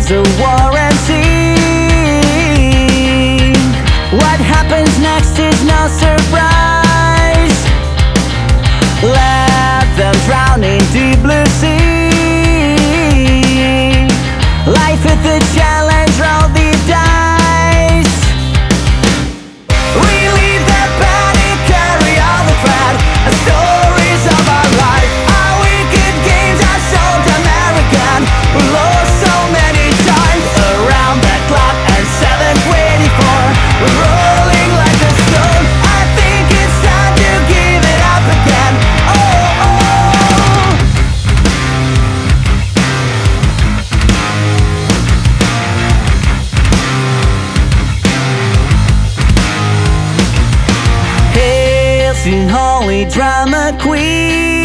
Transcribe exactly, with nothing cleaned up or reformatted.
there's a war and sea. What happens next is no surprise. Let them drown in deep blue sea. Life is a challenge, roll the dice. We leave the panic, carry all the threat, stories of our life. Our wicked games are so American. We lost so many times around that clock and seven twenty-four. We're rolling like a stone. I think it's time to give it up again. Oh, oh. Hail to holy drama queen.